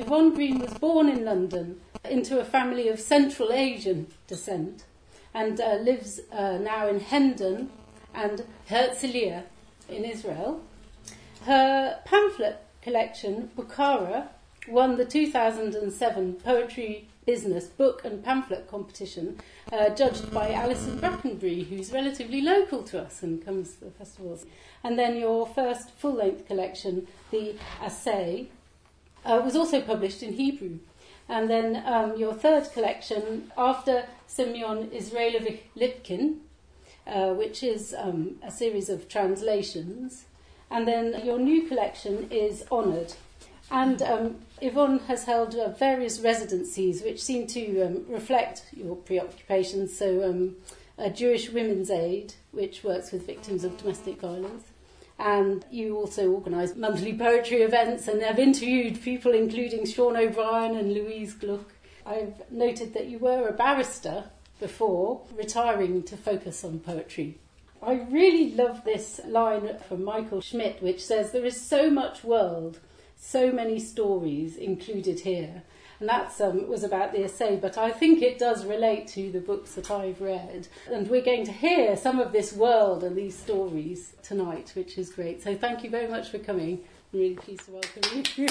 Yvonne Green was born in London into a family of Central Asian descent and lives now in Hendon and Herzliya in Israel. Her pamphlet collection, Bukhara, won the 2007 Poetry Business Book and Pamphlet Competition, judged by Alison Brackenbury, who's relatively local to us and comes to the festivals. And then your first full-length collection, the Assay, was also published in Hebrew. And then your third collection, after Semyon Israelovich Lipkin, which is a series of translations. And then your new collection is Honoured. And Yvonne has held various residencies which seem to reflect your preoccupations. So Jewish Women's Aid, which works with victims of domestic violence. And you also organise monthly poetry events and have interviewed people including Sean O'Brien and Louise Gluck. I've noted that you were a barrister before retiring to focus on poetry. I really love this line from Michael Schmidt, which says, "There is so much world, so many stories included here." And that was about the essay, but I think it does relate to the books that I've read. And we're going to hear some of this world and these stories tonight, which is great. So thank you very much for coming. I'm really pleased to welcome you.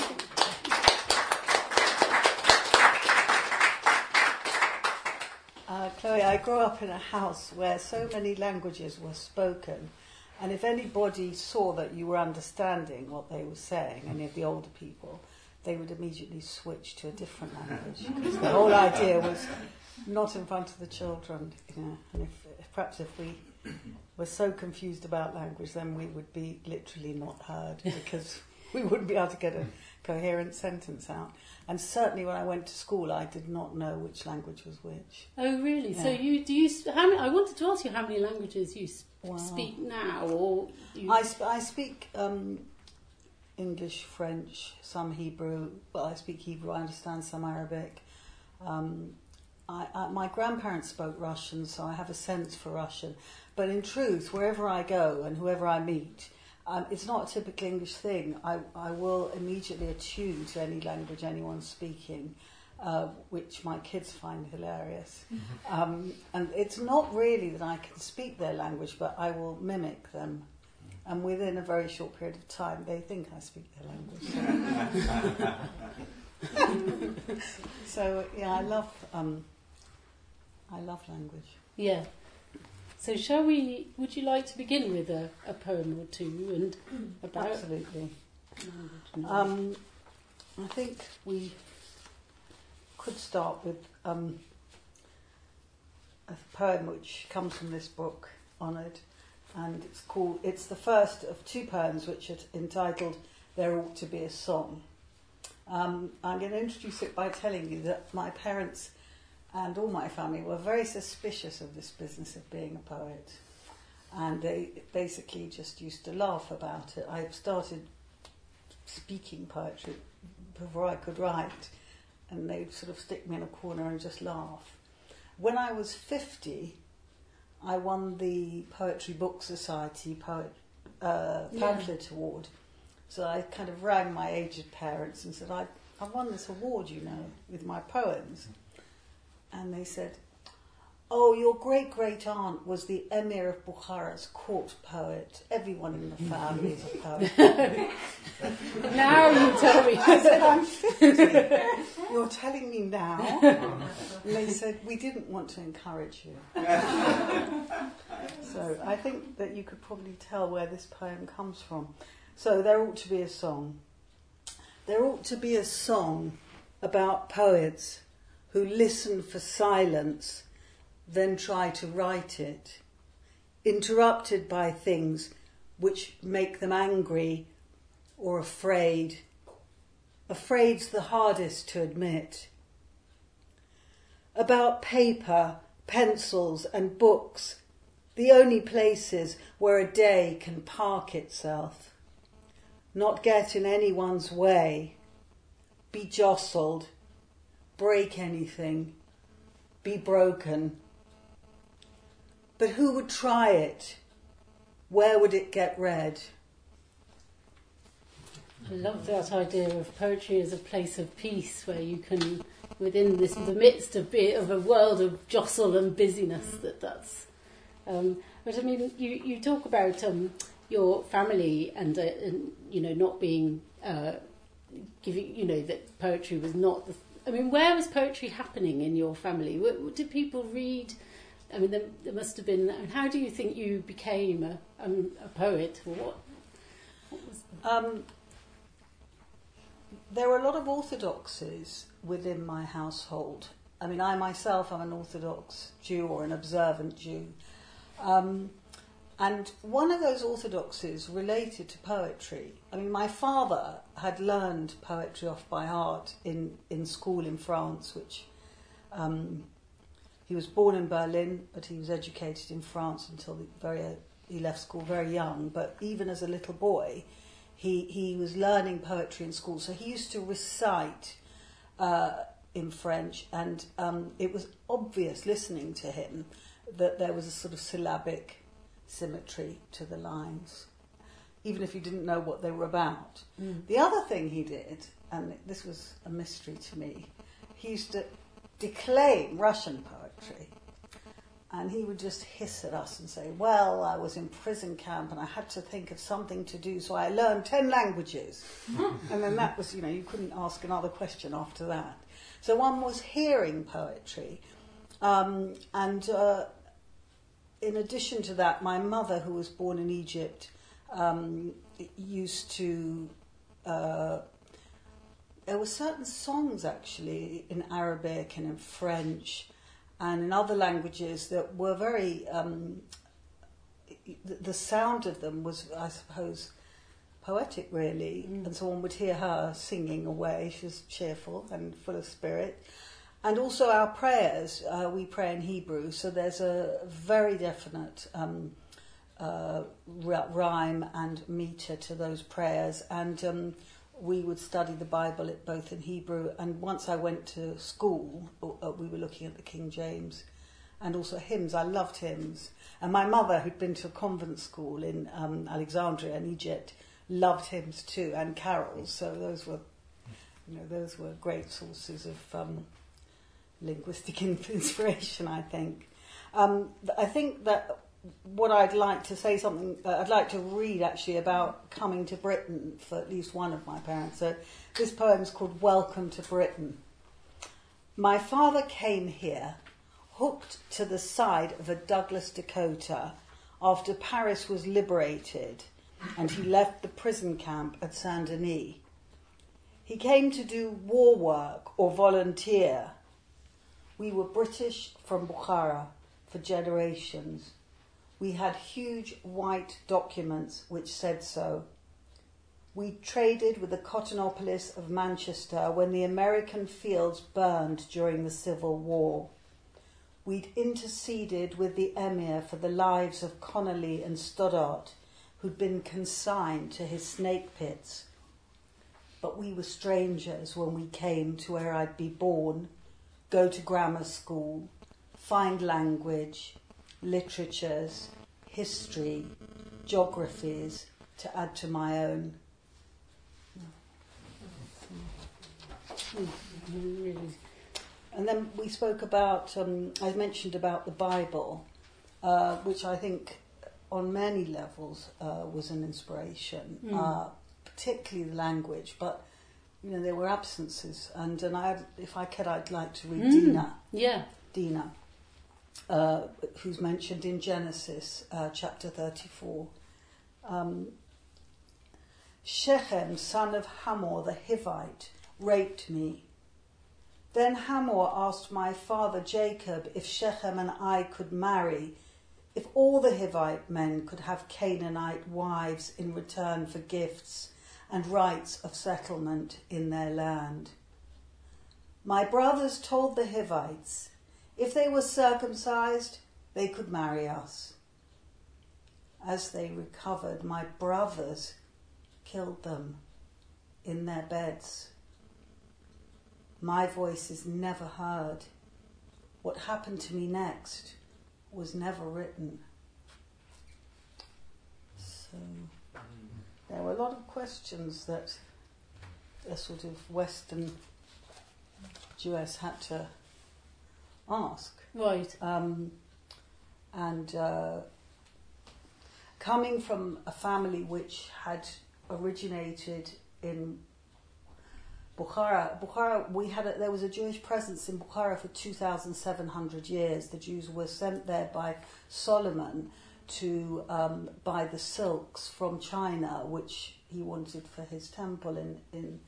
Chloe, I grew up in a house where so many languages were spoken, and if anybody saw that you were understanding what they were saying, any of the older people, they would immediately switch to a different language, because the whole idea was not in front of the children. And if we were so confused about language, then we would be literally not heard, because we wouldn't be able to get a coherent sentence out. And certainly when I went to school, I did not know which language was which. Oh, really? Yeah. So I wanted to ask you how many languages you speak now, or I speak English, French, some Hebrew. Well, I speak Hebrew. I understand some Arabic. My grandparents spoke Russian, so I have a sense for Russian. But in truth, wherever I go and whoever I meet, it's not a typical English thing. I will immediately attune to any language anyone's speaking, which my kids find hilarious. And it's not really that I can speak their language, but I will mimic them. And within a very short period of time, they think I speak their language. So yeah, I love language. Yeah. So would you like to begin with a poem or two and about... Absolutely. I think we could start with a poem which comes from this book, Honoured, and it's the first of two poems which are entitled There Ought to Be a Song. I'm going to introduce it by telling you that my parents and all my family were very suspicious of this business of being a poet. And they basically just used to laugh about it. I started speaking poetry before I could write, and they'd sort of stick me in a corner and just laugh. When I was 50, I won the Poetry Book Society Pamphlet Award. So I kind of rang my aged parents and said, I won this award, with my poems. And they said, "Oh, your great-great-aunt was the Emir of Bukhara's court poet. Everyone in the family is a poet." Now you tell me. I said, "I'm 50. You're telling me now?" And they said, "We didn't want to encourage you." So I think that you could probably tell where this poem comes from. So there ought to be a song. There ought to be a song about poets who listen for silence, then try to write it, interrupted by things which make them angry or afraid. Afraid's the hardest to admit. About paper, pencils and books, the only places where a day can park itself, not get in anyone's way, be jostled, break anything, be broken. But who would try it? Where would it get read? I love that idea of poetry as a place of peace, where you can, within the midst of a world of jostle and busyness, that's. But I mean, you talk about your family and not being giving, that poetry was not. I mean, where was poetry happening in your family? Did people read? I mean, there must have been. I mean, how do you think you became a poet? Or what was there were a lot of orthodoxies within my household. I mean, I myself am an Orthodox Jew or an observant Jew. And one of those orthodoxies related to poetry. I mean, my father had learned poetry off by heart in school in France, which he was born in Berlin, but he was educated in France until he left school very young. But even as a little boy, he was learning poetry in school. So he used to recite in French, and it was obvious listening to him that there was a sort of syllabic symmetry to the lines, even if you didn't know what they were about. The other thing he did, and this was a mystery to me, he used to declaim Russian poetry, and he would just hiss at us and say, well, I was in prison camp and I had to think of something to do, so I learned 10 languages. And then that was, you couldn't ask another question after that. So one was hearing poetry. And in addition to that, my mother, who was born in Egypt, used to... there were certain songs, actually, in Arabic and in French and in other languages that were very... the sound of them was, I suppose, poetic, really. And so one would hear her singing away. She was cheerful and full of spirit. And also our prayers, we pray in Hebrew, so there's a very definite rhyme and meter to those prayers. And we would study the Bible both in Hebrew, and once I went to school, we were looking at the King James, and also hymns. I loved hymns. And my mother, who'd been to a convent school in Alexandria in Egypt, loved hymns too, and carols. So those were great sources of linguistic inspiration, I think. I think that what I'd like to say I'd like to read actually about coming to Britain for at least one of my parents. So this poem's called Welcome to Britain. My father came here, hooked to the side of a Douglas Dakota after Paris was liberated and he left the prison camp at Saint-Denis. He came to do war work or volunteer. We were British from Bukhara for generations. We had huge white documents which said so. We traded with the Cottonopolis of Manchester when the American fields burned during the Civil War. We'd interceded with the Emir for the lives of Connolly and Stoddart, who'd been consigned to his snake pits. But we were strangers when we came to where I'd be born, go to grammar school, find language, literatures, history, geographies to add to my own. And then we spoke about, I mentioned about the Bible, which I think on many levels was an inspiration, particularly the language, but there were absences. And if I could, I'd like to read Dinah. Yeah. Dinah. Who's mentioned in Genesis chapter 34. Shechem, son of Hamor the Hivite, raped me. Then Hamor asked my father Jacob if Shechem and I could marry, if all the Hivite men could have Canaanite wives in return for gifts and rights of settlement in their land. My brothers told the Hivites, if they were circumcised, they could marry us. As they recovered, my brothers killed them in their beds. My voice is never heard. What happened to me next was never written. So there were a lot of questions that a sort of Western Jewess had to ask. Right. And coming from a family which had originated in Bukhara, there was a Jewish presence in Bukhara for 2,700 years. The Jews were sent there by Solomon to buy the silks from China, which he wanted for his temple in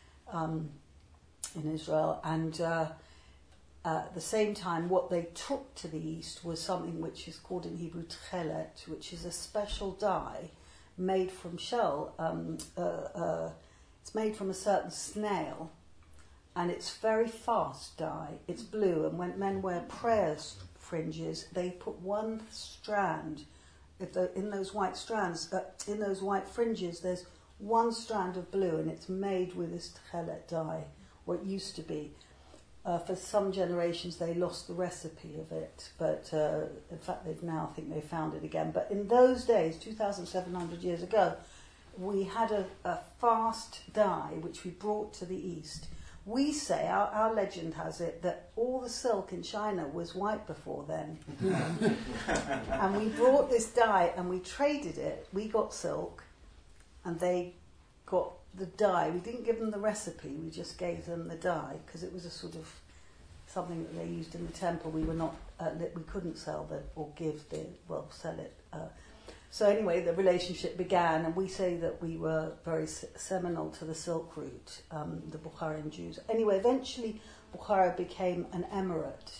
Israel. And at the same time, what they took to the east was something which is called in Hebrew tchelet, which is a special dye made from shell. It's made from a certain snail, and it's very fast dye. It's blue, and when men wear prayer fringes, they put one strand. In those white strands, in those white fringes, there's one strand of blue, and it's made with this tchelet dye, or it used to be. For some generations, they lost the recipe of it, but in fact, they've now, I think they found it again. But in those days, 2,700 years ago, we had a fast dye which we brought to the east. We say, our legend has it, that all the silk in China was white before then. And we brought this dye and we traded it. We got silk and they got the dye. We didn't give them the recipe, we just gave them the dye because it was a sort of something that they used in the temple. We were not, we couldn't sell sell it. So anyway, the relationship began, and we say that we were very seminal to the Silk Route, the Bukharian Jews. Anyway, eventually Bukhara became an emirate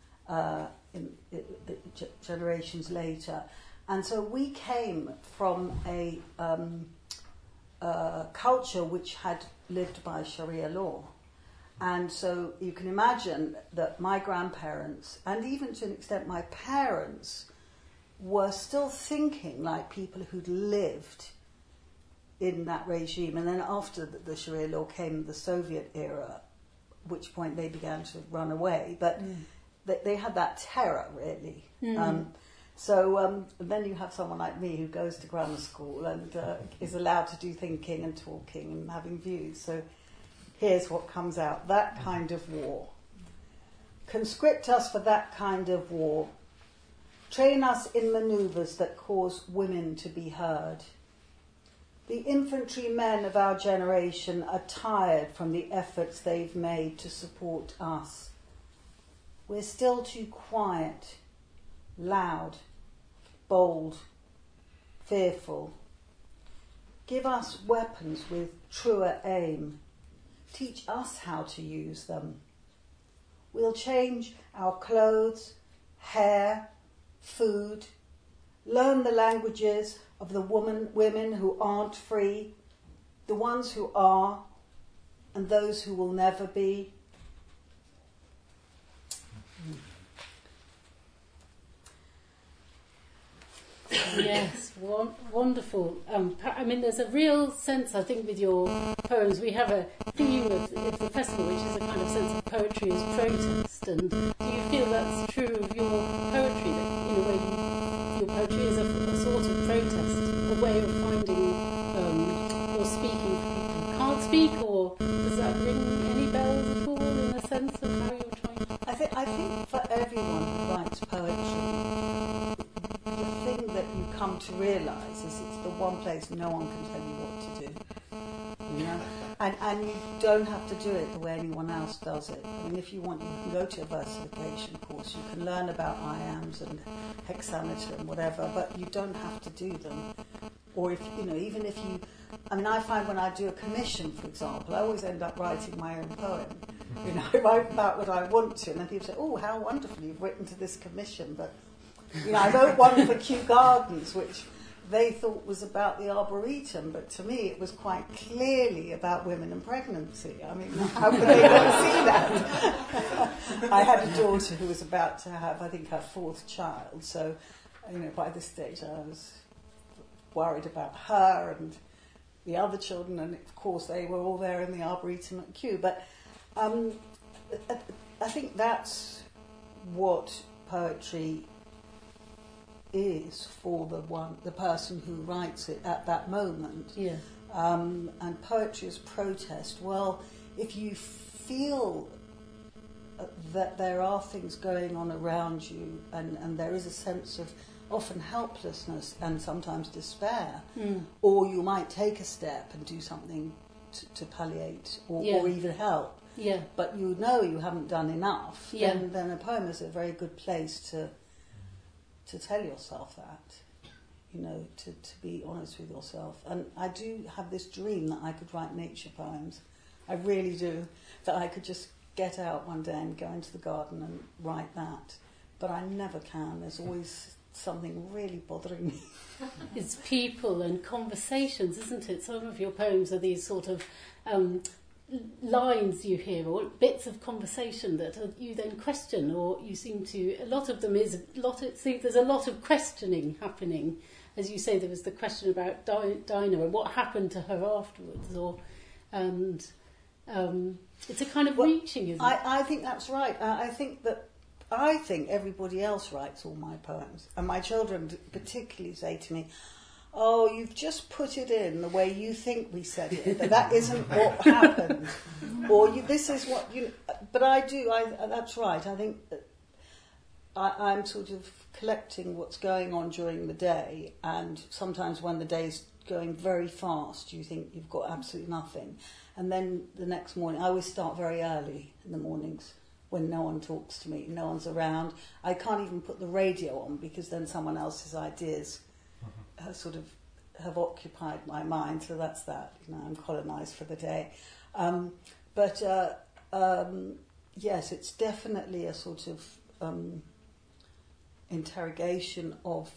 generations later. And so we came from a culture which had lived by Sharia law. And so you can imagine that my grandparents, and even to an extent my parents, were still thinking like people who'd lived in that regime. And then after the Sharia law came the Soviet era, at which point they began to run away. But they had that terror, really. Then you have someone like me who goes to grammar school and is allowed to do thinking and talking and having views. So here's what comes out. That kind of war. Conscript us for that kind of war. Train us in manoeuvres that cause women to be heard. The infantry men of our generation are tired from the efforts they've made to support us. We're still too quiet, loud, bold, fearful. Give us weapons with truer aim. Teach us how to use them. We'll change our clothes, hair, food, learn the languages of the women who aren't free, the ones who are, and those who will never be. Yes, wonderful. There's a real sense, I think, with your poems. We have a theme of the festival, which is a kind of sense of poetry as protest. And do you feel that's true of your poetry? That, in a way, your poetry is a sort of protest, a way of finding or speaking for people who can't speak, or does that ring any bells at all in a sense of how you're trying to... I think for everyone who writes poetry, the thing that you come to realise is it's the one place no one can tell you what to do. You know? And you don't have to do it the way anyone else does it. I mean, if you want, you can go to a versification course, you can learn about iambs and hexameter and whatever, but you don't have to do them. Or if, even if you... I find when I do a commission, for example, I always end up writing my own poem. I write about what I want to, and then people say, oh, how wonderful you've written to this commission, but... I wrote one for Kew Gardens, which they thought was about the Arboretum, but to me it was quite clearly about women and pregnancy. How could they not see that? I had a daughter who was about to have, I think, her fourth child, so, by this stage I was worried about her and the other children, and of course they were all there in the Arboretum at Kew. But I think that's what poetry is for the person who writes it at that moment. Yeah. And poetry as protest. Well, if you feel that there are things going on around you and there is a sense of often helplessness and sometimes despair, or you might take a step and do something to palliate or even help, but you know you haven't done enough, then a poem is a very good place to tell yourself that, you know, to be honest with yourself. And I do have this dream that I could write nature poems. I really do. That I could just get out one day and go into the garden and write that. But I never can. There's always something really bothering me. It's people and conversations, isn't it? Some of your poems are these sort of lines you hear or bits of conversation that you then question, or you seem to. A lot of them is there's a lot of questioning happening. As you say, there was the question about Dinah and what happened to her afterwards, it's a kind of reaching, isn't it? I think that's right. I think everybody else writes all my poems, and my children particularly say to me, "Oh, you've just put it in the way you think we said it, but that isn't what happened." Or this is what you... But I do, that's right. I think I'm sort of collecting what's going on during the day, and sometimes when the day's going very fast, you think you've got absolutely nothing. And then the next morning, I always start very early in the mornings when no one talks to me, no one's around. I can't even put the radio on because then someone else's ideas sort of have occupied my mind. So that's that. You know, I'm colonised for the day. Yes, it's definitely a sort of interrogation of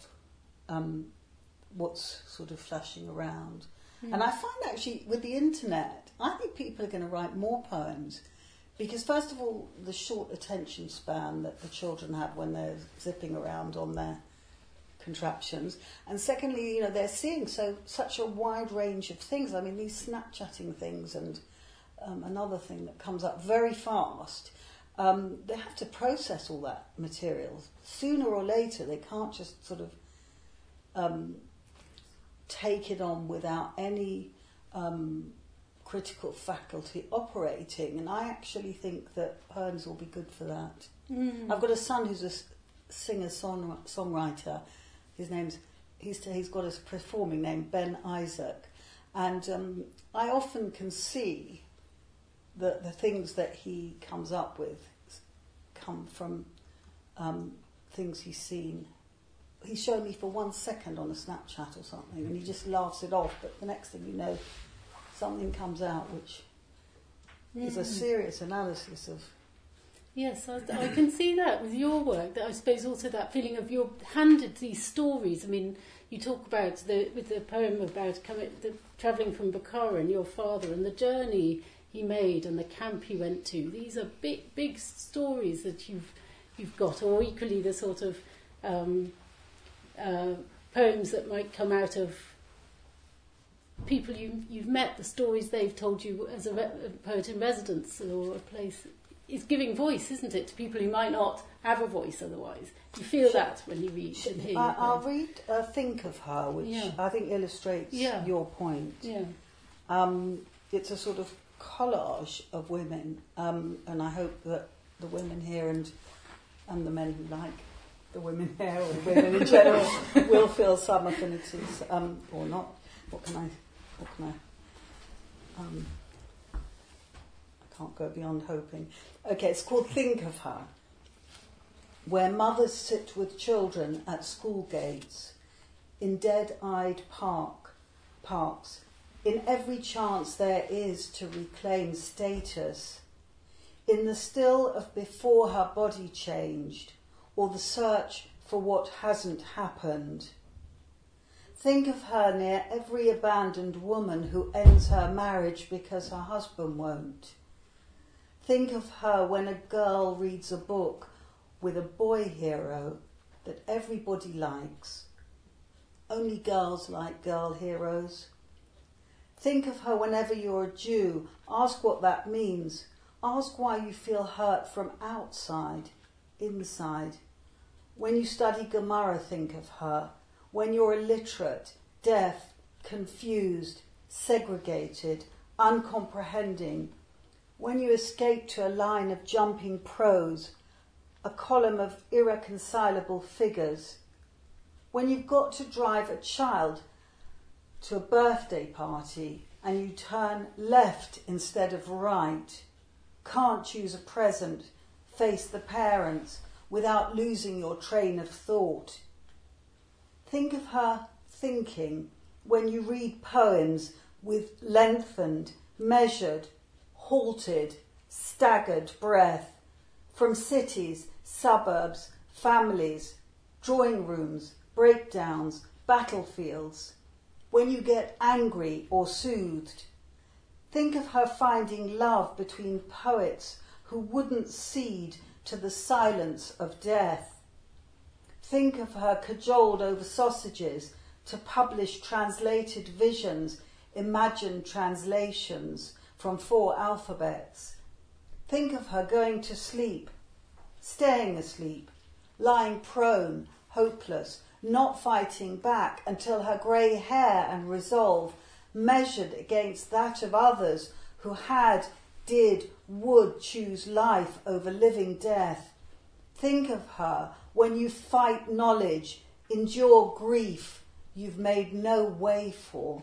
what's sort of flashing around. And I find actually with the internet, I think people are going to write more poems because first of all, the short attention span that the children have when they're zipping around on their contraptions, and secondly, you know, they're seeing such a wide range of things. I mean, these Snapchatting things and another thing that comes up very fast. They have to process all that material. Sooner or later, they can't just sort of take it on without any critical faculty operating. And I actually think that poems will be good for that. I've got a son who's a singer-songwriter. He's got a performing name, Ben Isaac. And I often can see that the things that he comes up with come from things he's seen. He showed me for 1 second on a Snapchat or something, and he just laughs it off. But the next thing you know, something comes out which is a serious analysis of... Yes, I can see that with your work. That I suppose also that feeling of you're handed these stories. I mean, you talk about with the poem about travelling from Bukhara and your father and the journey he made and the camp he went to. These are big stories that you've got, or equally the sort of poems that might come out of people you've met, the stories they've told you as a poet in residence or a place. It's giving voice, isn't it, to people who might not have a voice otherwise. You feel that when you read and hear. I'll read Think of Her, which I think illustrates your point. Yeah. It's a sort of collage of women, and I hope that the women here and the men who like the women here or the women in general will feel some affinities, or not. What can I can't go beyond hoping. Okay, it's called Think of Her. Where mothers sit with children at school gates, in dead-eyed parks, in every chance there is to reclaim status, in the still of before her body changed, or the search for what hasn't happened. Think of her near every abandoned woman who ends her marriage because her husband won't. Think of her when a girl reads a book with a boy hero that everybody likes. Only girls like girl heroes. Think of her whenever you're a Jew. Ask what that means. Ask why you feel hurt from outside, inside. When you study Gemara, think of her. When you're illiterate, deaf, confused, segregated, uncomprehending, when you escape to a line of jumping prose, a column of irreconcilable figures, when you've got to drive a child to a birthday party and you turn left instead of right, can't choose a present, face the parents without losing your train of thought. Think of her thinking when you read poems with lengthened, measured, halted, staggered breath from cities, suburbs, families, drawing rooms, breakdowns, battlefields. When you get angry or soothed, think of her finding love between poets who wouldn't cede to the silence of death. Think of her cajoled over sausages to publish translated visions, imagined translations from 4 alphabets. Think of her going to sleep, staying asleep, lying prone, hopeless, not fighting back until her grey hair and resolve measured against that of others who had, did, would choose life over living death. Think of her when you fight knowledge, endure grief you've made no way for.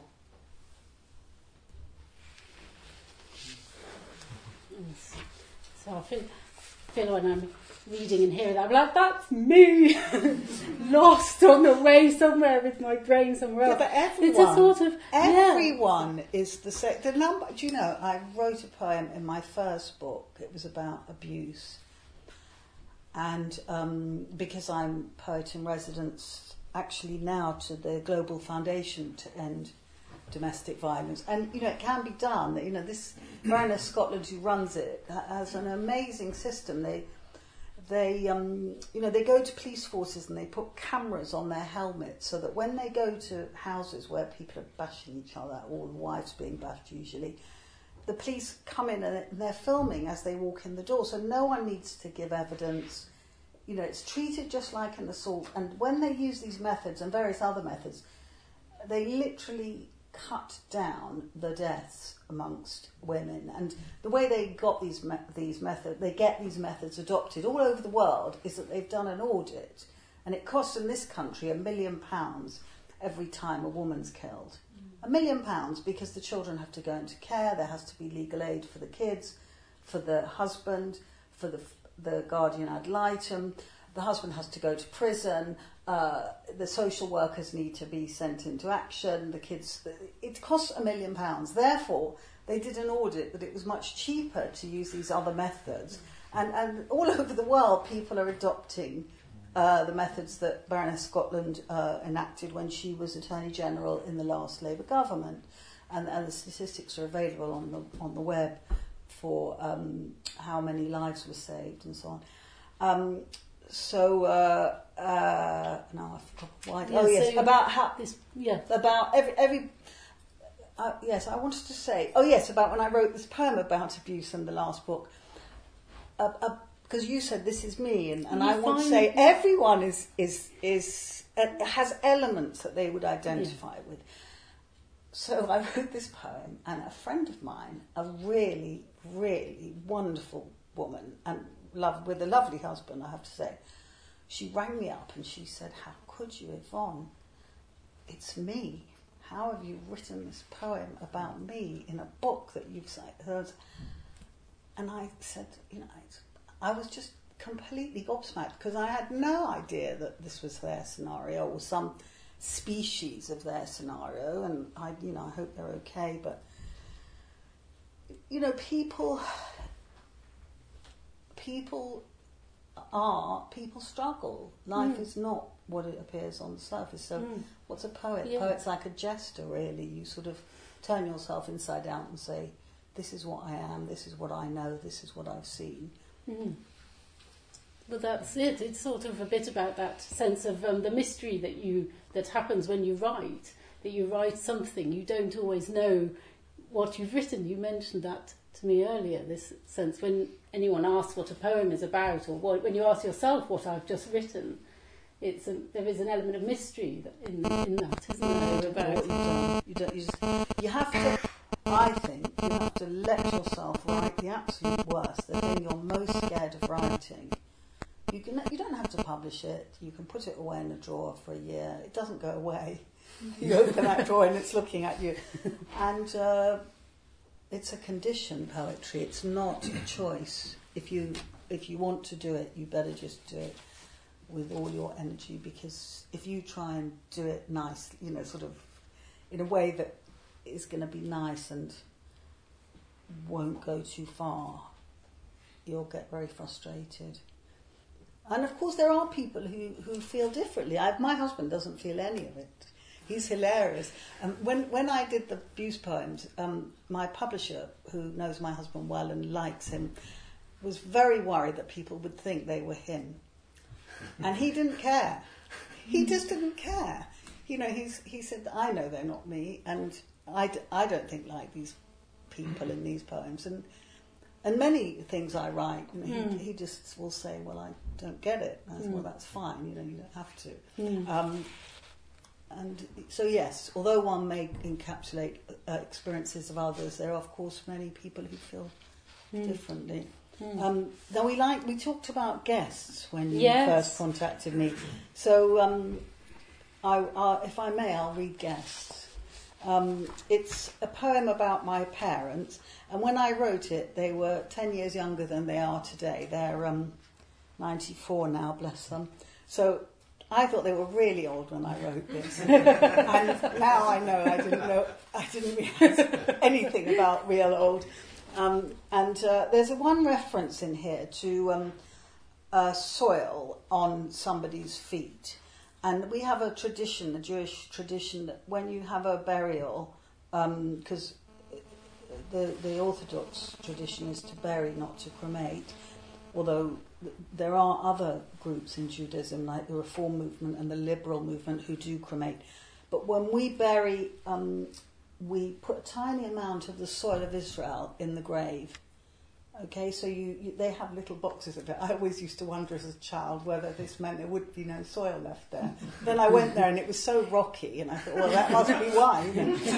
So I feel when I'm reading and hearing that, I'm like, that's me, lost on the way somewhere with my brain somewhere else. Yeah, but everyone, it's a sort of everyone is the number. Do you know? I wrote a poem in my first book. It was about abuse, and because I'm poet in residence, actually now to the Global Foundation to End Domestic Violence, and it can be done. This Baroness Scotland who runs it has an amazing system. They go to police forces and they put cameras on their helmets so that when they go to houses where people are bashing each other, or the wives being bashed usually, the police come in and they're filming as they walk in the door, so no one needs to give evidence. It's treated just like an assault. And when they use these methods and various other methods, they literally cut down the deaths amongst women. And the way they got these methods, they get these methods adopted all over the world, is that they've done an audit, and it costs in this country £1 million every time a woman's killed. £1 million, because the children have to go into care, there has to be legal aid for the kids, for the husband, for the guardian ad litem. The husband has to go to prison. The social workers need to be sent into action. The kids, it costs £1 million. Therefore, they did an audit that it was much cheaper to use these other methods. And all over the world, people are adopting the methods that Baroness Scotland enacted when she was Attorney General in the last Labour government. And the statistics are available on the web for how many lives were saved and so on. Now I forgot why. Yeah, so about how this. Yeah. About every. Yes, I wanted to say. Oh yes, about when I wrote this poem about abuse in the last book. Because you said this is me, and I want to say everyone is has elements that they would identify with. So I wrote this poem, and a friend of mine, a really, really wonderful woman, and with a lovely husband, I have to say, she rang me up and she said, "How could you, Yvonne? It's me. How have you written this poem about me in a book that you've heard?" And I said, I was just completely gobsmacked, because I had no idea that this was their scenario or some species of their scenario, and I hope they're okay. But people struggle. Life is not what it appears on the surface. So what's a poet? Yeah. Poet's like a jester, really. You sort of turn yourself inside out and say, this is what I am, this is what I know, this is what I've seen. Well, that's it. It's sort of a bit about that sense of the mystery that happens when you write. That you write something, you don't always know what you've written. You mentioned that to me earlier. This sense when anyone asks what a poem is about, or when you ask yourself what I've just written, there is an element of mystery in that, isn't there? About you have to. I think you have to let yourself write the absolute worst, the thing you're most scared of writing. You don't have to publish it. You can put it away in a drawer for a year. It doesn't go away. You open that drawer and it's looking at you. And it's a condition, poetry. It's not a choice. If you want to do it, you better just do it with all your energy, because if you try and do it nice, sort of in a way that is going to be nice and won't go too far, you'll get very frustrated. And of course there are people who feel differently. My husband doesn't feel any of it. He's hilarious. When I did the Buse poems, my publisher, who knows my husband well and likes him, was very worried that people would think they were him. And he didn't care. He just didn't care. He said, I know they're not me, and I don't think like these people in these poems. And many things I write, he just will say, well, I don't get it. I said, well, that's fine, you don't have to. And so, yes, although one may encapsulate experiences of others, there are, of course, many people who feel differently. Now, we talked about guests when you first contacted me. So, if I may, I'll read Guests. It's a poem about my parents, and when I wrote it, they were 10 years younger than they are today. They're 94 now, bless them. So I thought they were really old when I wrote this, and now I know I didn't realize anything about real old. There's one reference in here to soil on somebody's feet. And we have a tradition, a Jewish tradition, that when you have a burial, because the Orthodox tradition is to bury, not to cremate, although there are other groups in Judaism, like the Reform movement and the Liberal movement, who do cremate. But when we bury, we put a tiny amount of the soil of Israel in the grave. Okay, so they have little boxes of it. I always used to wonder as a child whether this meant there would be no soil left there. Then I went there and it was so rocky, and I thought, well, that must be why.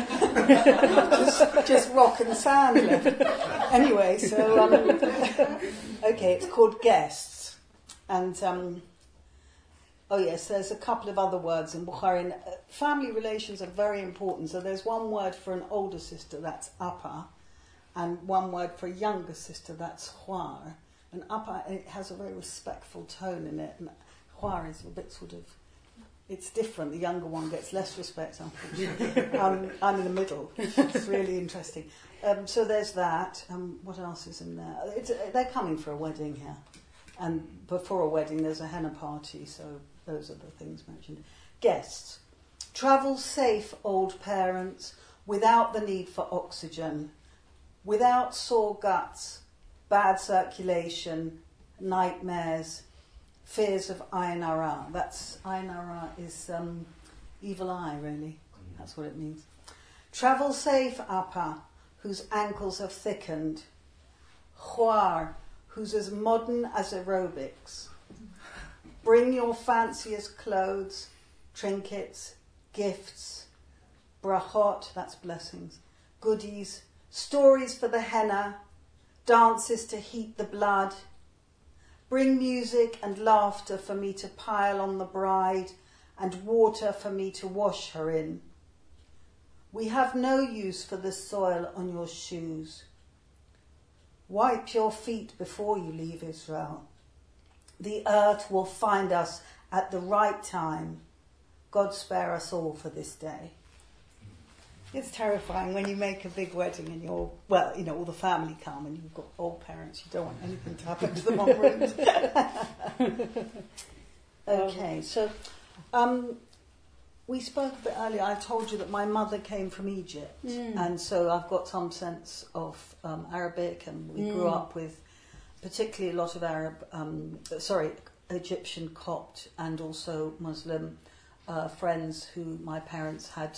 Just rock and sand left. Anyway, so okay, it's called Guests, and there's a couple of other words in Bukhari. Family relations are very important. So there's one word for an older sister, that's Appa. And one word for a younger sister, that's Khwar. And Appa, it has a very respectful tone in it. And Khwar is a bit sort of, it's different. The younger one gets less respect, unfortunately. I'm in the middle. It's really interesting. So there's that. What else is in there? They're coming for a wedding here. And before a wedding, there's a henna party. So those are the things mentioned. Guests. Travel safe, old parents, without the need for oxygen. Without sore guts, bad circulation, nightmares, fears of Ayn Hara. Ayn Hara is evil eye, really. That's what it means. Travel safe, Appa, whose ankles have thickened. Khwar, who's as modern as aerobics. Bring your fanciest clothes, trinkets, gifts, brachot, that's blessings, goodies, stories for the henna, dances to heat the blood. Bring music and laughter for me to pile on the bride, and water for me to wash her in. We have no use for the soil on your shoes. Wipe your feet before you leave Israel. The earth will find us at the right time. God spare us all for this day. It's terrifying when you make a big wedding and all the family come and you've got old parents. You don't want anything to happen to them en route. Okay, so we spoke a bit earlier. I told you that my mother came from Egypt, and so I've got some sense of Arabic, and we grew up with particularly a lot of Egyptian Copt and also Muslim friends who my parents had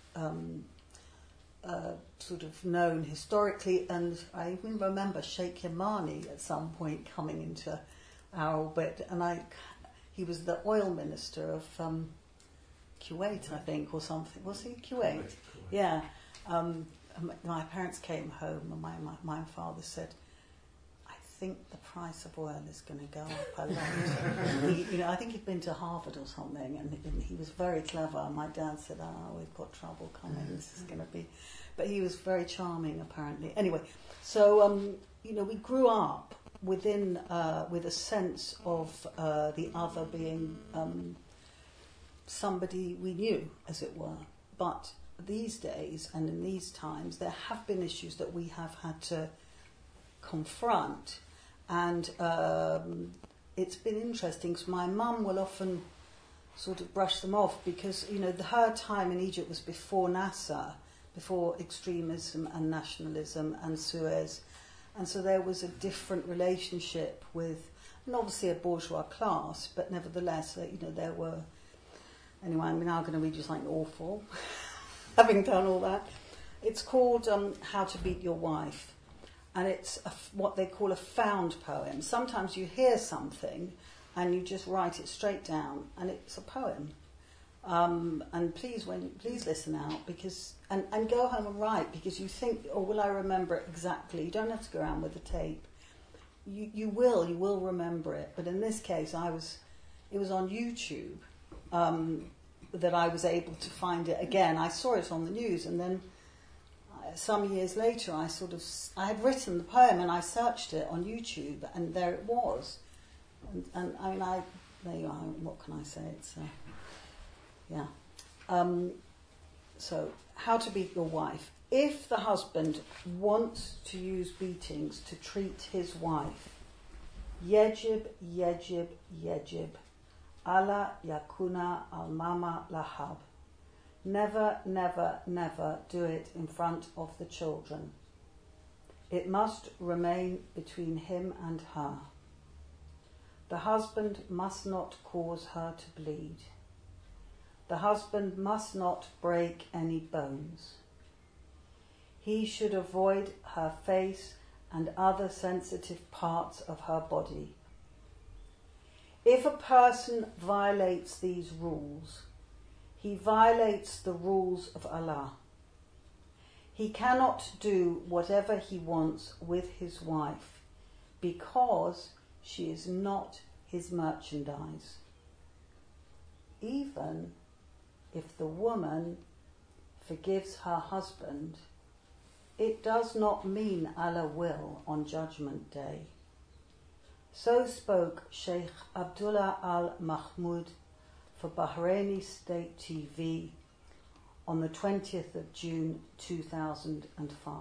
sort of known historically, and I even remember Sheikh Yamani at some point coming into our orbit, and he was the oil minister of Kuwait, I think, or something. Was he Kuwait? Yeah. My parents came home, and my father said, "I think the price of oil is going to go up a lot." I think he'd been to Harvard or something, and he was very clever. My dad said, "We've got trouble coming. This is going to be," but he was very charming, apparently. Anyway, so we grew up with a sense of the other being somebody we knew, as it were. But these days and in these times, there have been issues that we have had to confront, and it's been interesting because my mum will often sort of brush them off because her time in Egypt was before Nasser, before extremism and nationalism and Suez, and so there was a different relationship with, and obviously a bourgeois class, but nevertheless, there were. Anyway, I'm now going to read you something awful, having done all that. It's called How to Beat Your Wife, and it's what they call a found poem. Sometimes you hear something and you just write it straight down, and it's a poem. And please listen out, because and go home and write, because you think, will I remember it exactly? You don't have to go around with the tape. You will remember it. But in this case, it was on YouTube that I was able to find it again. I saw it on the news, and then some years later, I had written the poem and I searched it on YouTube, and there it was. And I mean, there you are. What can I say? It's yeah. So, how to beat your wife. If the husband wants to use beatings to treat his wife, yejib, yejib, yejib, ala yakuna al mama lahab. Never, never, never do it in front of the children. It must remain between him and her. The husband must not cause her to bleed. The husband must not break any bones. He should avoid her face and other sensitive parts of her body. If a person violates these rules, he violates the rules of Allah. He cannot do whatever he wants with his wife because she is not his merchandise. Even if the woman forgives her husband, it does not mean Allah will on Judgment Day. So spoke Sheikh Abdullah Al Mahmoud for Bahraini State TV on the 20th of June 2005.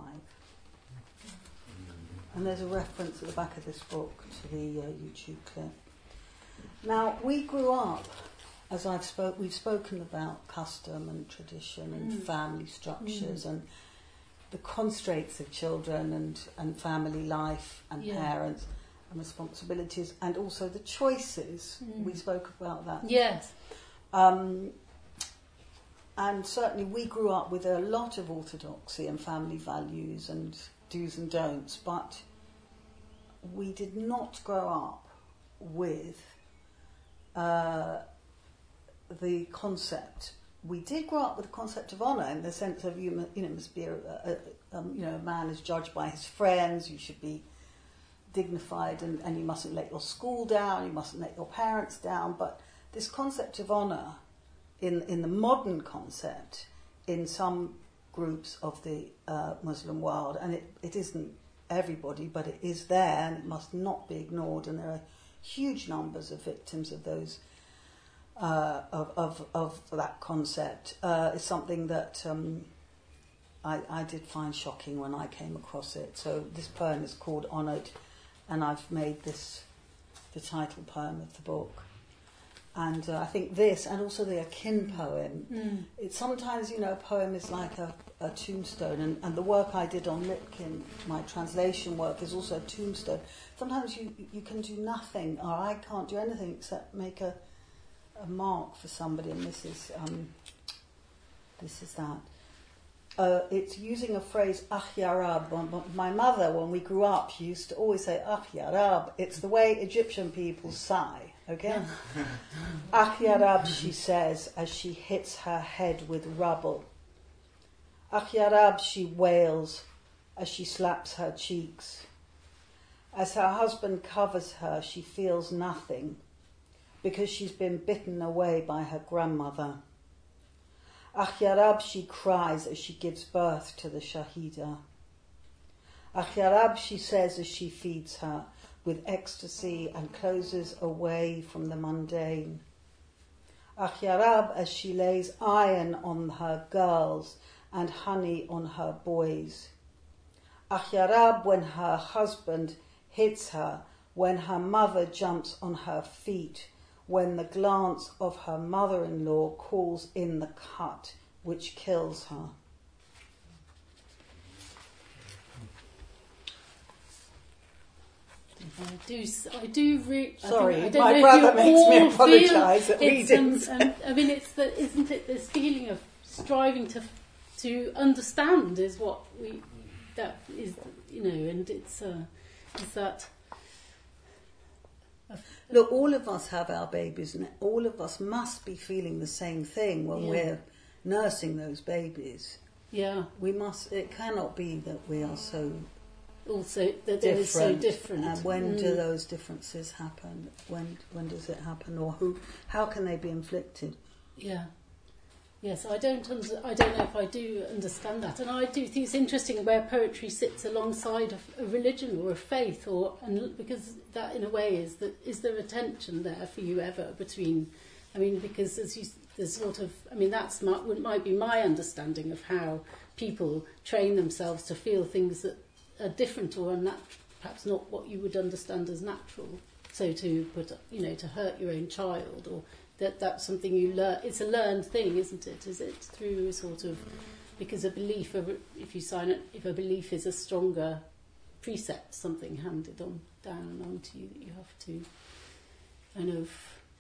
And there's a reference at the back of this book to the YouTube clip. Now, we grew up, as we've spoken about custom and tradition and family structures and the constraints of children and family life and parents and responsibilities, and also the choices. We spoke about that. Yes. And certainly we grew up with a lot of orthodoxy and family values and do's and don'ts, but we did not grow up with the concept. We did grow up with the concept of honour in the sense of must be a man is judged by his friends. You should be dignified, and you mustn't let your school down. You mustn't let your parents down. But this concept of honour, in the modern concept, in some groups of the Muslim world, and it isn't everybody, but it is there, and it must not be ignored. And there are huge numbers of victims of those of that concept. Is something that I did find shocking when I came across it. So this poem is called Honoured, and I've made this the title poem of the book. And I think this, and also the Akin poem, it's sometimes, a poem is like a tombstone, and the work I did on Lipkin, my translation work, is also a tombstone. Sometimes you can do nothing, or I can't do anything except make a mark for somebody, and this is that. it's using a phrase, Ach ya Rab. My mother, when we grew up, she used to always say, Ach ya Rab. It's the way Egyptian people sigh, okay? Ach ya Rab, she says, as she hits her head with rubble. Ach ya Rab, she wails as she slaps her cheeks. As her husband covers her, she feels nothing because she's been bitten away by her grandmother. Ach ya Rab, she cries as she gives birth to the Shahida. Ach ya Rab, she says as she feeds her with ecstasy and closes away from the mundane. Ach ya Rab, as she lays iron on her girls and honey on her boys. Ach ya Rab, when her husband hits her, when her mother jumps on her feet, when the glance of her mother-in-law calls in the cut which kills her. I do. Sorry, my brother makes me apologise at reading. I mean, isn't it this feeling of striving to understand is what that is, and it's is that. Look, all of us have our babies, and all of us must be feeling the same thing when we're nursing those babies. Yeah, we must. It cannot be that we are so. Also, that it is so different. And when do those differences happen? When does it happen, or how can they be inflicted? Yeah. Yes, I don't know if I do understand that, and I do think it's interesting where poetry sits alongside of a religion or a faith, because that in a way is there a tension there for you ever between? I mean, because that's might be my understanding of how people train themselves to feel things that are different or perhaps not what you would understand as natural. So to to hurt your own child, or that's something you learn. It's a learned thing, isn't it? Is it through sort of, because a belief, if a belief is a stronger precept, something handed down onto you that you have to kind of,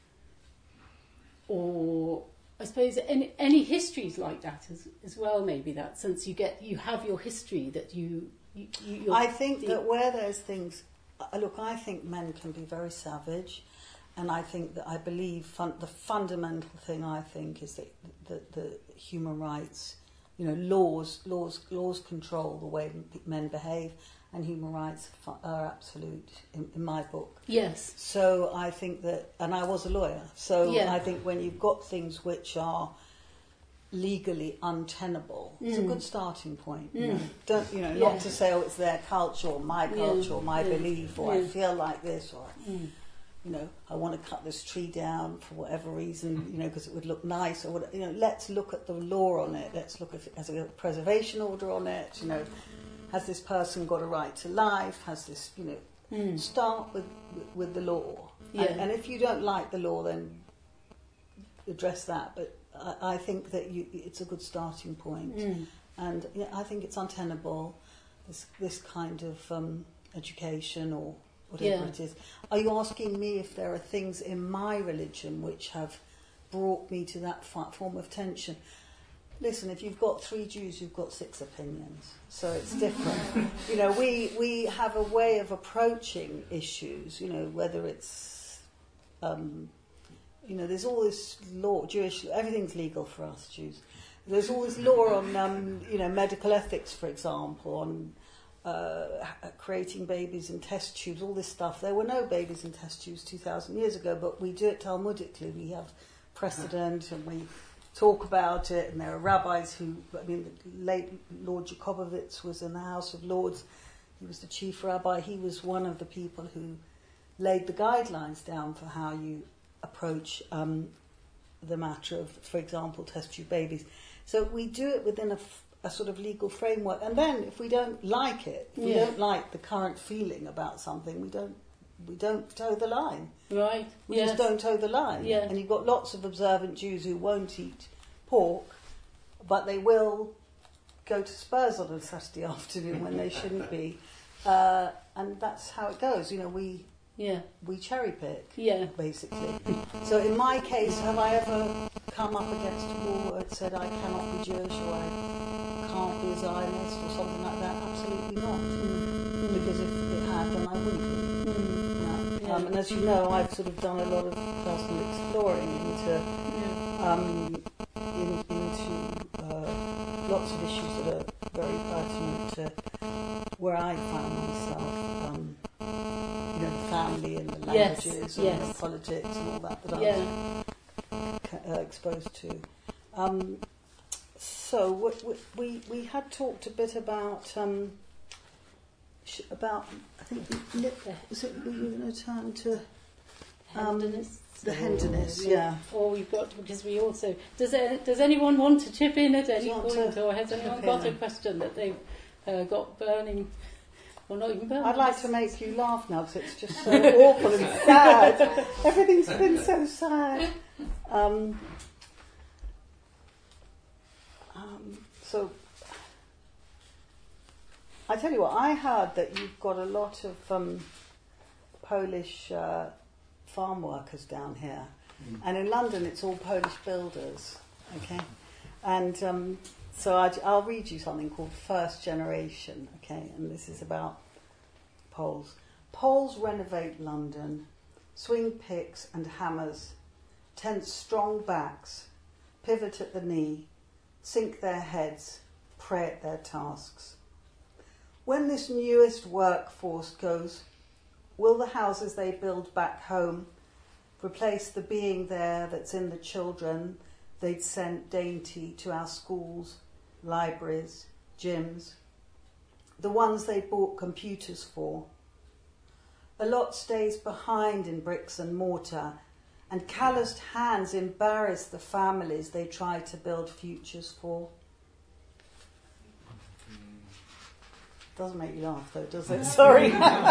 or I suppose any histories like that as well. Maybe that sense you have your history that you. I think that where there's things, look, I think men can be very savage. And I think that I believe the fundamental thing I think is that the human rights, laws control the way men behave, and human rights are absolute in my book. Yes. So I think that, and I was a lawyer, so I think when you've got things which are legally untenable, it's a good starting point. Don't not to say it's their culture or my culture or my belief or I feel like this or. I want to cut this tree down for whatever reason, because it would look nice, or let's look at the law on it. Let's look at it as a preservation order on it. Has this person got a right to life? Has this, start with the law. Yeah. And if you don't like the law, then address that. But I think that it's a good starting point. And I think it's untenable, this kind of education or whatever it is. Are you asking me if there are things in my religion which have brought me to that form of tension? Listen, if you've got 3 Jews, you've got 6 opinions, so it's different. We have a way of approaching issues. Whether it's there's all this law, Jewish, everything's legal for us Jews. There's all this law on medical ethics, for example, on creating babies in test tubes, all this stuff. There were no babies in test tubes 2,000 years ago, but we do it Talmudically. We have precedent and we talk about it, and there are rabbis the late Lord Jakobovits was in the House of Lords. He was the chief rabbi. He was one of the people who laid the guidelines down for how you approach the matter of, for example, test tube babies. So we do it within a sort of legal framework, and then if we don't like it, if we don't like the current feeling about something, we don't toe the line. Right. We just don't toe the line. Yeah. And you've got lots of observant Jews who won't eat pork, but they will go to Spurs on a Saturday afternoon when they shouldn't be, and that's how it goes. We cherry pick, basically. So in my case, have I ever come up against a wall where it said I cannot be Jewish or I can't be a Zionist or something like that. Absolutely not. Because if it had, then I wouldn't be. Yeah. And as you know, I've sort of done a lot of personal exploring into lots of issues that are very pertinent to where I found myself. The family and the languages and the politics and all that I was exposed to. So we had talked a bit about I think was it we were going to turn to the Hendonists, Or we've got, because we also does anyone want to chip in at any point, or has anyone got a question that they've got burning? Or not even burning. I'd like to make you laugh now because it's just so awful and sad. Everything's been so sad. So I tell you what, I heard that you've got a lot of Polish farm workers down here, and in London it's all Polish builders. Okay, and so I'll read you something called First Generation. Okay, and this is about Poles. Poles renovate London, swing picks and hammers, tense strong backs, pivot at the knee, sink their heads, pray at their tasks. When this newest workforce goes, will the houses they build back home replace the being there that's in the children they'd sent dainty to our schools, libraries, gyms, the ones they bought computers for? A lot stays behind in bricks and mortar, and calloused hands embarrass the families they try to build futures for. Doesn't make you laugh though, does it? Sorry.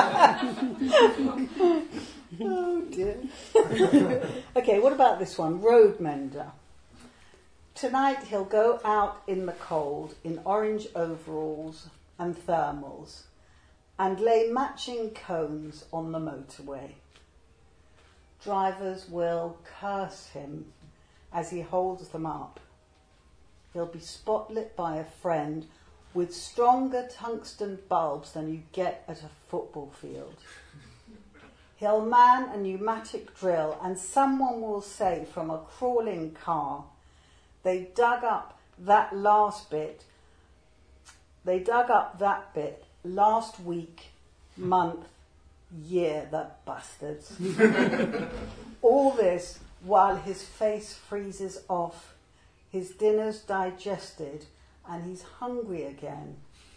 Oh dear. Okay, what about this one? Road mender. Tonight he'll go out in the cold in orange overalls and thermals and lay matching cones on the motorway. Drivers will curse him as he holds them up. He'll be spotlit by a friend with stronger tungsten bulbs than you get at a football field. He'll man a pneumatic drill and someone will say from a crawling car, they dug up that bit last week, month, year, the bastards. All this while his face freezes off, his dinner's digested, and he's hungry again.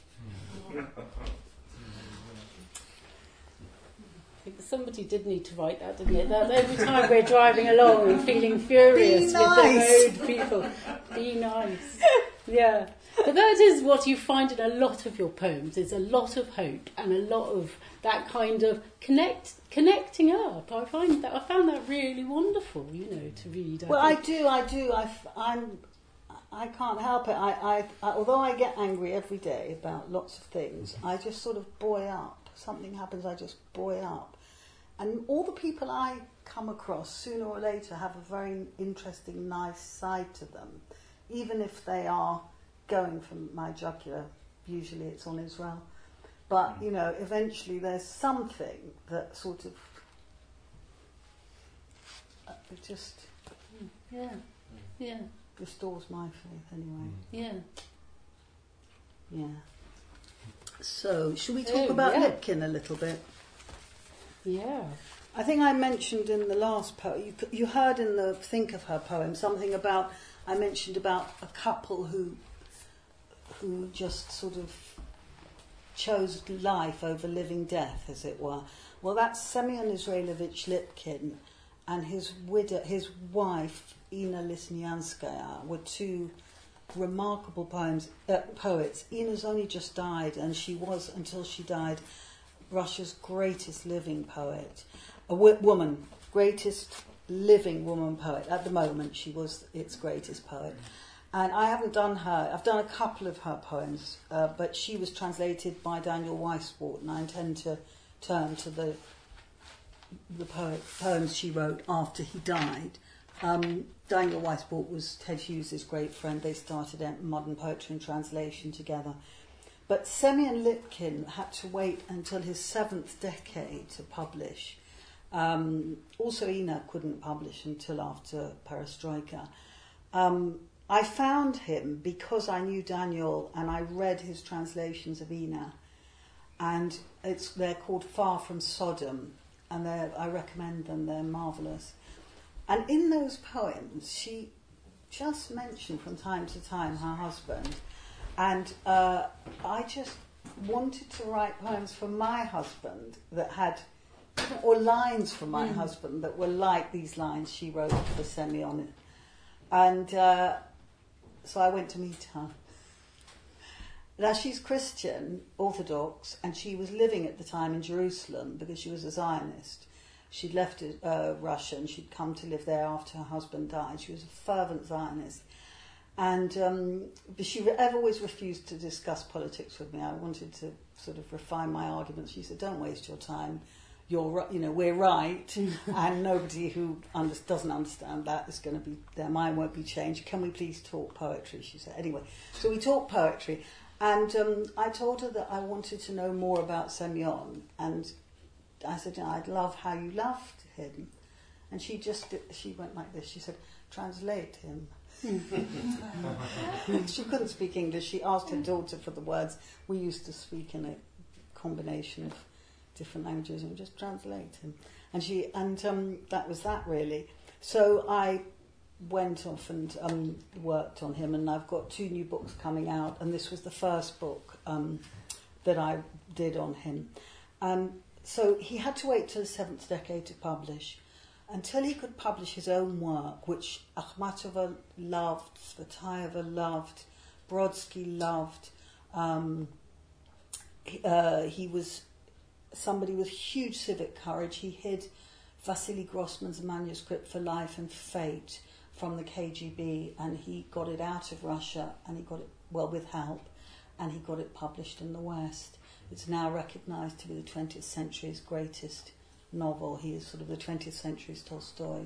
I think somebody did need to write that, didn't they? That every time we're driving along and feeling furious with the road people. Be nice. Yeah. But that is what you find in a lot of your poems. There's a lot of hope and a lot of that kind of connecting up. I found that really wonderful, to read. I do. I can't help it. I although I get angry every day about lots of things, I just sort of buoy up. Something happens, I just buoy up. And all the people I come across, sooner or later, have a very interesting, nice side to them, even if they are going from my jugular. Usually it's on Israel. But, eventually there's something that sort of it just restores my faith anyway. Yeah. So, should we talk about Lipkin a little bit? Yeah. I think I mentioned in the last poem, you heard in the Think of Her poem something about, I mentioned about a couple who just sort of chose life over living death, as it were. Well, that's Semyon Israelovich Lipkin and his wife, Ina Lisnyanskaya, were two remarkable poets. Ina's only just died, and she was, until she died, Russia's greatest living poet. Greatest living woman poet. At the moment, she was its greatest poet. And I haven't done her. I've done a couple of her poems, but she was translated by Daniel Weisbord, and I intend to turn to the poems she wrote after he died. Daniel Weisbord was Ted Hughes' great friend. They started Modern Poetry and Translation together. But Semyon Lipkin had to wait until his 7th decade to publish. Also, Ina couldn't publish until after Perestroika. I found him because I knew Daniel and I read his translations of Ina. And they're called Far From Sodom, and I recommend them, they're marvellous. And in those poems, she just mentioned from time to time her husband. And I just wanted to write poems for my husband that had, or lines for my husband that were like these lines she wrote for Semyon. And so I went to meet her. Now, she's Christian, Orthodox, and she was living at the time in Jerusalem because she was a Zionist. She'd left Russia and she'd come to live there after her husband died. She was a fervent Zionist. And but she always refused to discuss politics with me. I wanted to sort of refine my arguments. She said, "Don't waste your time. We're right, and nobody who doesn't understand that is going to be, their mind won't be changed. Can we please talk poetry?" She said. Anyway, so we talked poetry, and I told her that I wanted to know more about Semyon, and I said, "I'd love how you loved him," and she went like this. She said, "Translate him." She couldn't speak English. She asked her daughter for the words we used to speak in a combination of different languages, and just translate him. And that was that really. So I went off and worked on him, and I've got 2 new books coming out, and this was the first book that I did on him. So he had to wait till the 7th decade to publish. Until he could publish his own work, which Akhmatova loved, Svetaeva loved, Brodsky loved. He was somebody with huge civic courage. He hid Vasily Grossman's manuscript for Life and Fate from the KGB, and he got it out of Russia, and he got it, well, with help, and he got it published in the West. It's now recognised to be the 20th century's greatest novel. He is sort of the 20th century's Tolstoy.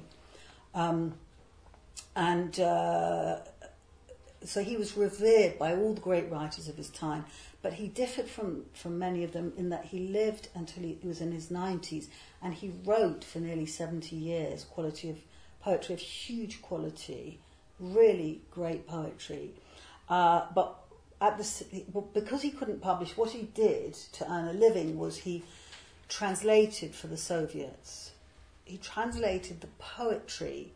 So he was revered by all the great writers of his time, but he differed from many of them in that he lived until he was in his 90s, and he wrote for nearly 70 years poetry of huge quality, really great poetry. But because he couldn't publish, what he did to earn a living was he translated for the Soviets. He translated the poetry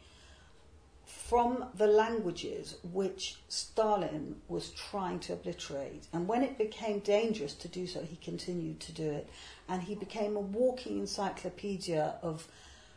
from the languages which Stalin was trying to obliterate. And when it became dangerous to do so, he continued to do it. And he became a walking encyclopedia of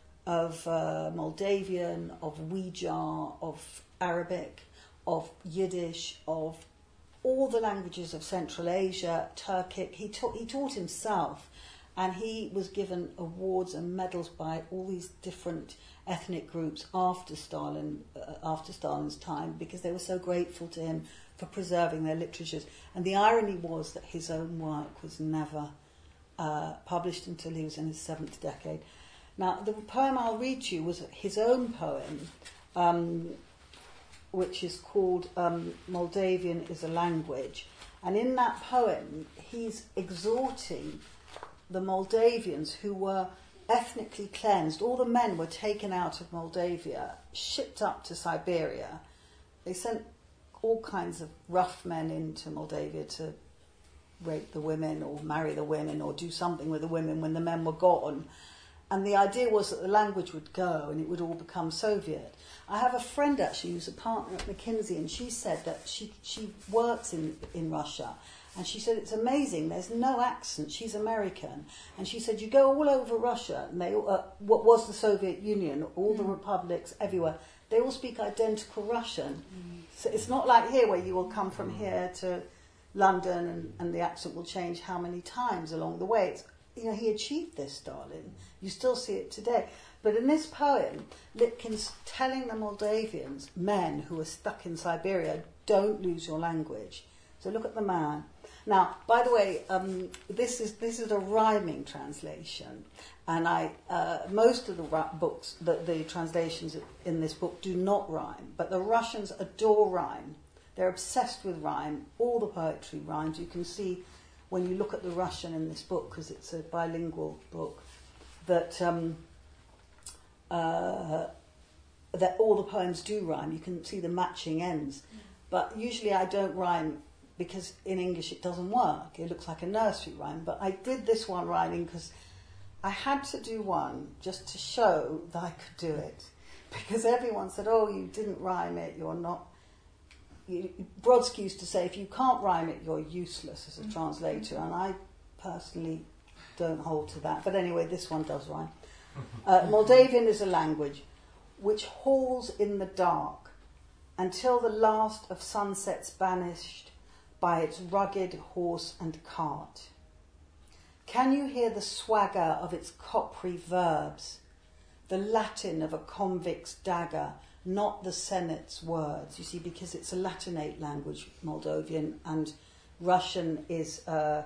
Moldavian, of Uyghur, of Arabic, of Yiddish, of all the languages of Central Asia, Turkic. He taught himself. And he was given awards and medals by all these different ethnic groups after Stalin's time, because they were so grateful to him for preserving their literatures. And the irony was that his own work was never published until he was in his 7th decade. Now, the poem I'll read to you was his own poem, which is called Moldavian is a Language. And in that poem, he's exhorting the Moldavians who were ethnically cleansed. All the men were taken out of Moldavia, shipped up to Siberia. They sent all kinds of rough men into Moldavia to rape the women or marry the women or do something with the women when the men were gone. And the idea was that the language would go and it would all become Soviet. I have a friend actually who's a partner at McKinsey, and she said that she works in Russia. And she said, it's amazing, there's no accent, she's American. And she said, you go all over Russia, and what was the Soviet Union, all the republics, everywhere, they all speak identical Russian. So it's not like here where you will come from here to London and the accent will change how many times along the way. He achieved this, Stalin. You still see it today. But in this poem, Lipkin's telling the Moldavians, men who are stuck in Siberia, don't lose your language. So look at the man. Now, by the way, this is a rhyming translation, and most of the books, the translations in this book do not rhyme, but the Russians adore rhyme. They're obsessed with rhyme. All the poetry rhymes. You can see when you look at the Russian in this book, because it's a bilingual book, that that all the poems do rhyme. You can see the matching ends. But usually I don't rhyme because in English it doesn't work. It looks like a nursery rhyme. But I did this one rhyming because I had to do one just to show that I could do it. Because everyone said, oh, you didn't rhyme it, you're not... Brodsky used to say, if you can't rhyme it, you're useless as a translator. And I personally don't hold to that. But anyway, this one does rhyme. Moldavian is a language which halls in the dark until the last of sunsets banished by its rugged horse and cart. Can you hear the swagger of its coppery verbs, the Latin of a convict's dagger, not the Senate's words? You see, because it's a Latinate language, Moldovan, and Russian is,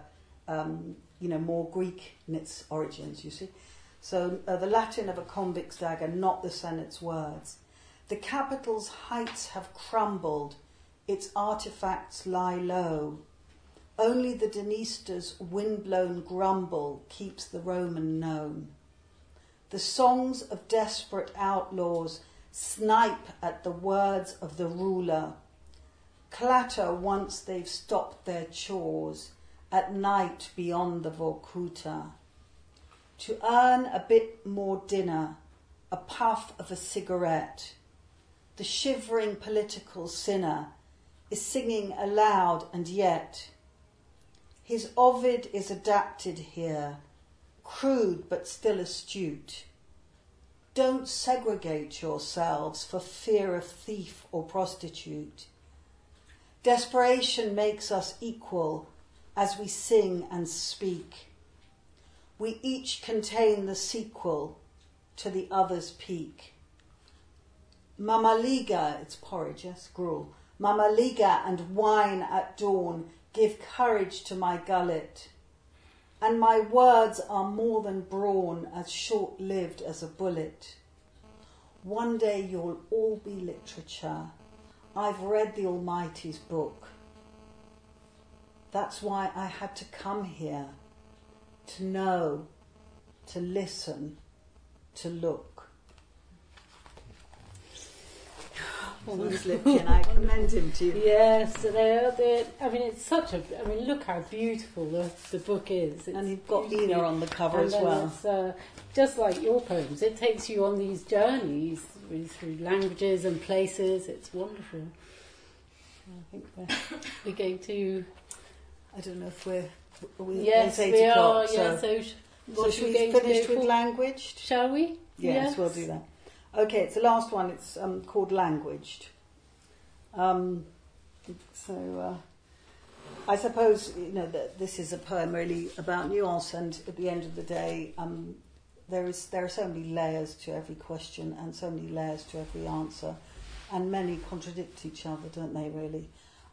more Greek in its origins, you see. So the Latin of a convict's dagger, not the Senate's words. The capital's heights have crumbled, its artifacts lie low. Only the Dnister's wind-blown grumble keeps the Roman known. The songs of desperate outlaws snipe at the words of the ruler, clatter once they've stopped their chores, at night beyond the Vorkuta. To earn a bit more dinner, a puff of a cigarette, the shivering political sinner is singing aloud, and yet his Ovid is adapted here, crude but still astute. Don't segregate yourselves for fear of thief or prostitute. Desperation makes us equal as we sing and speak. We each contain the sequel to the other's peak. Mamaliga, it's porridge, yes, gruel. Mamaliga and wine at dawn give courage to my gullet. And my words are more than brawn, as short-lived as a bullet. One day you'll all be literature. I've read the Almighty's book. That's why I had to come here, to know, to listen, to look. Lipkin, I commend him to you. Yes, they're, it's such a... look how beautiful the book is. And you've got Ina on the cover as well. It's, just like your poems, it takes you on these journeys through languages and places. It's wonderful. I think we're going to... I don't know if we're... Yes, we are. Yeah, so should we finish with languaged? Shall we? Yes, we'll do that. Okay, it's the last one. It's called Languaged. I suppose that this is a poem really about nuance, and at the end of the day, there are so many layers to every question and so many layers to every answer, and many contradict each other, don't they? Really.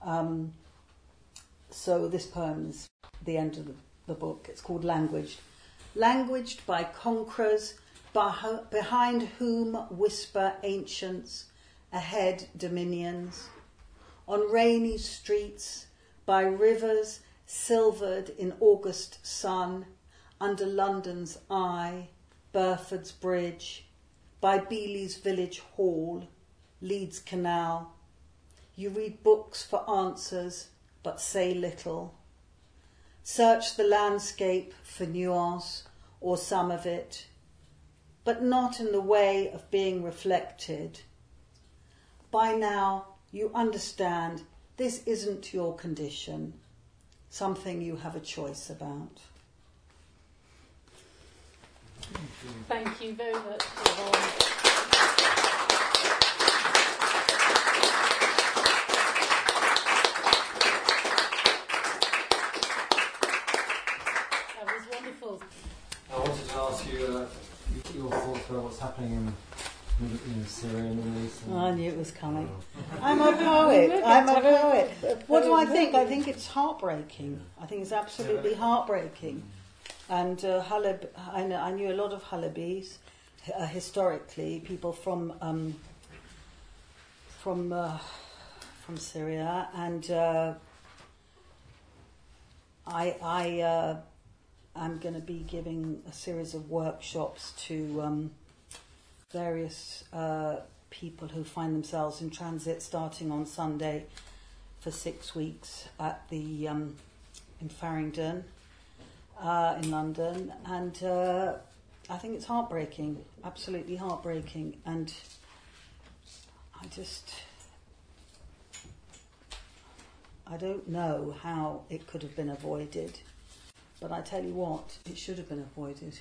So this poem is the end of the book. It's called Languaged. Languaged by conquerors, behind whom whisper ancients, ahead dominions. On rainy streets, by rivers silvered in August sun, under London's eye, Burford's Bridge, by Beely's Village Hall, Leeds Canal. You read books for answers, but say little. Search the landscape for nuance, or some of it, but not in the way of being reflected. By now, you understand this isn't your condition, something you have a choice about. Thank you very much. That was wonderful. I wanted to ask you your thoughts about what's happening in Syria, Middle East. I knew it was coming. I'm a poet. What do I think? I think it's heartbreaking. I think it's absolutely heartbreaking. And I knew a lot of Halabis historically, people from Syria, and I am going to be giving a series of workshops to various people who find themselves in transit, starting on Sunday for 6 weeks at the in Farringdon in London, and I think it's heartbreaking, absolutely heartbreaking, and I don't know how it could have been avoided, but I tell you what, it should have been avoided.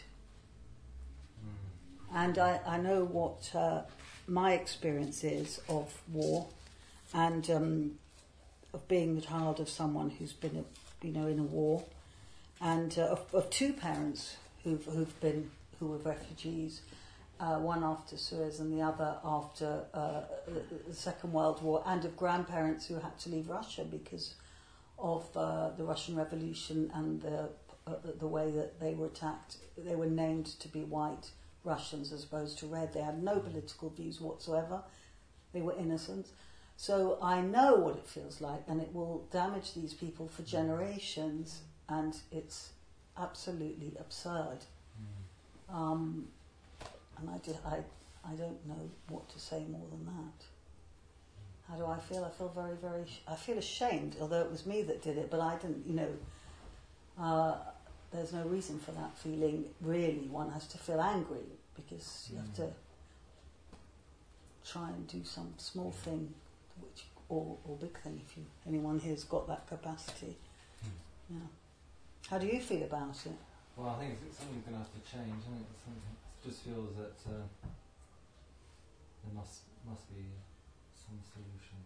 And I know what my experience is of war, and of being the child of someone who's been, in a war, and of two parents who were refugees, one after Suez and the other after the Second World War, and of grandparents who had to leave Russia because of the Russian Revolution and the way that they were attacked. They were named to be white Russians as opposed to red. They had no political views whatsoever. They were innocent. So I know what it feels like, and it will damage these people for generations, and it's absolutely absurd. And I don't know what to say more than that. How do I feel? I feel very, very... I feel ashamed, although it was me that did it, but I didn't, there's no reason for that feeling, really. One has to feel angry, because you have to try and do some small thing, or big thing, if anyone here's got that capacity. Yeah. How do you feel about it? Well, I think it's something's going to have to change, isn't it? It just feels that there must be some solution.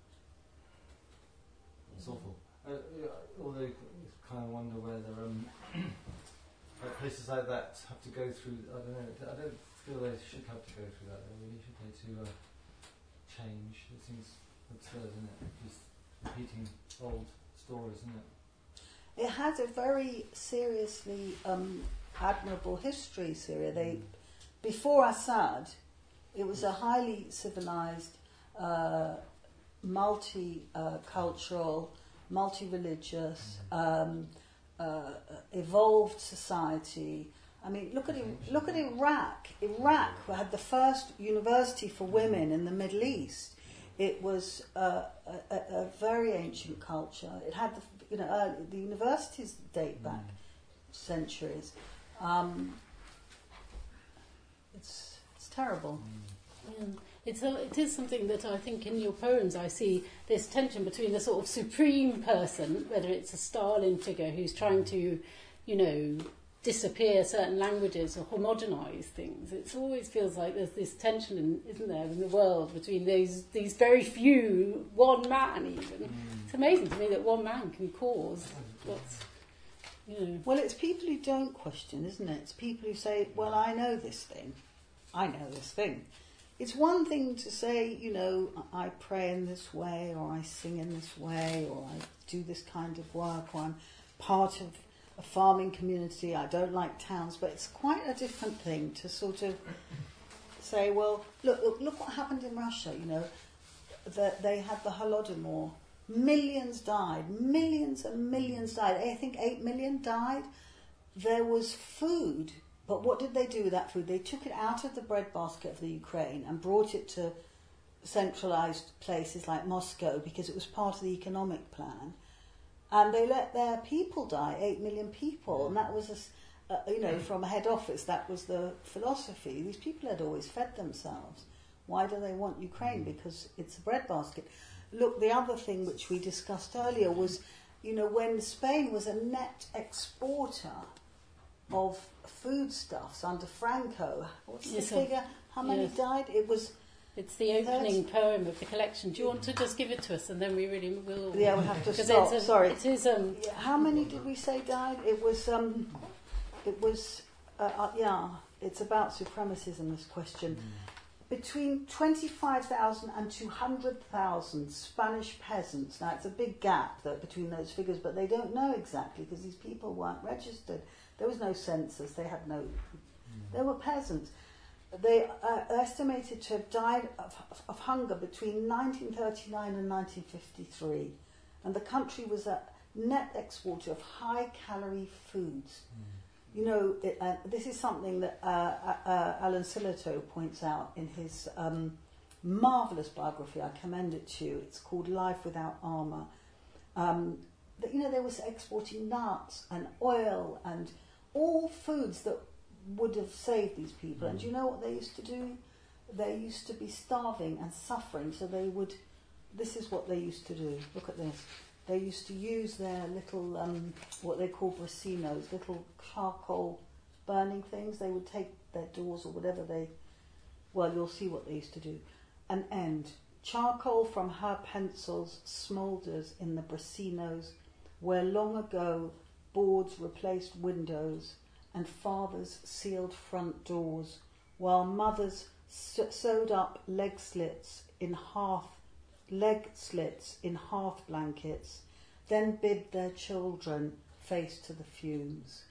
It's awful. Although you kind of wonder whether places like that have to go through. I don't know. I don't feel they should have to go through that. Really, should they? To change. It seems absurd, isn't it? Just repeating old stories, isn't it? It has a very seriously admirable history, Syria. Before Assad, it was a highly civilized, multicultural, multi-religious, evolved society. I mean, look at Iraq. Iraq had the first university for women in the Middle East. It was a very ancient culture. It had the universities date back centuries. It's terrible. It is something that I think in your poems I see this tension between the sort of supreme person, whether it's a Stalin figure who's trying to, disappear certain languages or homogenise things. It always feels like there's this tension, isn't there, in the world between these very few, one man even. It's amazing to me that one man can cause what's, Well, it's people who don't question, isn't it? It's people who say, well, I know this thing. It's one thing to say, I pray in this way, or I sing in this way, or I do this kind of work, or I'm part of a farming community, I don't like towns, but it's quite a different thing to sort of say, well, look what happened in Russia, that they had the Holodomor. Millions and millions died. I think 8 million died. There was food, but what did they do with that food? They took it out of the breadbasket of the Ukraine and brought it to centralised places like Moscow because it was part of the economic plan. And they let their people die, 8 million people, and that was, from head office, that was the philosophy. These people had always fed themselves. Why do they want Ukraine? Because it's a breadbasket. Look, the other thing which we discussed earlier was, when Spain was a net exporter of foodstuffs under Franco, what's the figure? How many died? It's the opening poem of the collection. Do you want to just give it to us, and then we really will? Yeah, we'll have to stop. Sorry. It is. How many did we say died? It was. It's about supremacism. This question, between 25,000 and 200,000 Spanish peasants. Now, it's a big gap between those figures, but they don't know exactly because these people weren't registered. There was no census. They had no... They were peasants. They are estimated to have died of hunger between 1939 and 1953. And the country was a net exporter of high-calorie foods. You know, this is something that Alan Sillitoe points out in his marvellous biography. I commend it to you. It's called Life Without Armour. That, you know, they were exporting nuts and oil and all foods that would have saved these people. And do you know what they used to do? They used to be starving and suffering, so they would... This is what they used to do. Look at this. They used to use their little, what they call bracinos, little charcoal burning things. They would take their doors or whatever they... Well, you'll see what they used to do. An end. Charcoal from her pencils smoulders in the bracinos, where long ago boards replaced windows and fathers sealed front doors, while mothers sewed up leg slits in half blankets, then bid their children face to the fumes.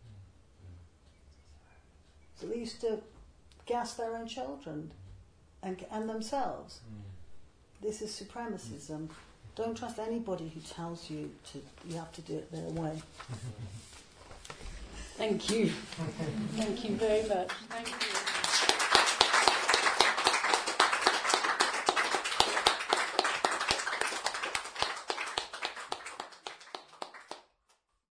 So they used to gas their own children and themselves. This is supremacism. Don't trust anybody who tells you you have to do it their way. Thank you. Thank you very much. Thank you.